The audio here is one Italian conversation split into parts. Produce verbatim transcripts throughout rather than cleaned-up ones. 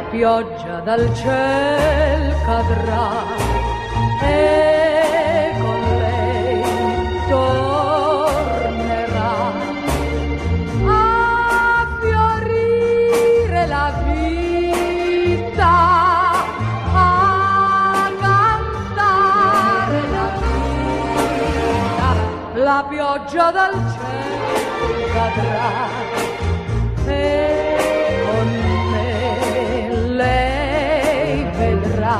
pioggia dal ciel cadrà e con lei tornerà a fiorire la vita, a cantare la vita. La pioggia dal ciel cadrà e con me lei vedrà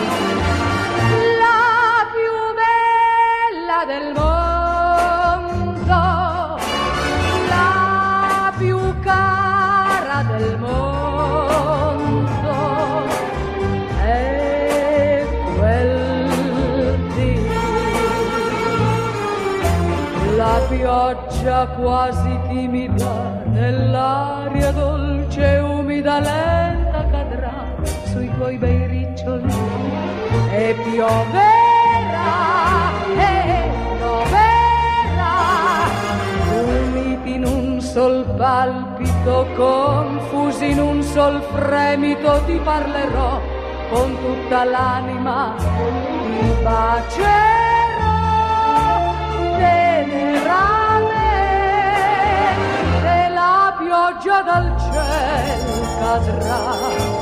la più bella del mondo, la più cara del mondo, è quel dì. La pioggia quasi timida nell'aria dolce e umida lenta cadrà sui tuoi bei riccioli e pioverà, e pioverà, uniti in un sol palpito, confusi in un sol fremito, ti parlerò con tutta l'anima, ti bacerò teneramente, la pioggia dal ciel cadrà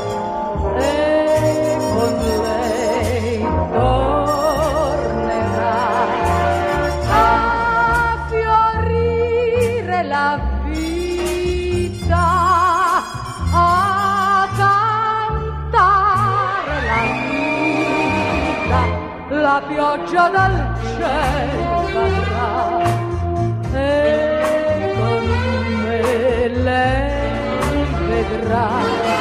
e con lei tornerà a fiorire la vita, a cantare la vita. La pioggia dal ciel cadrà e con me lei vedrà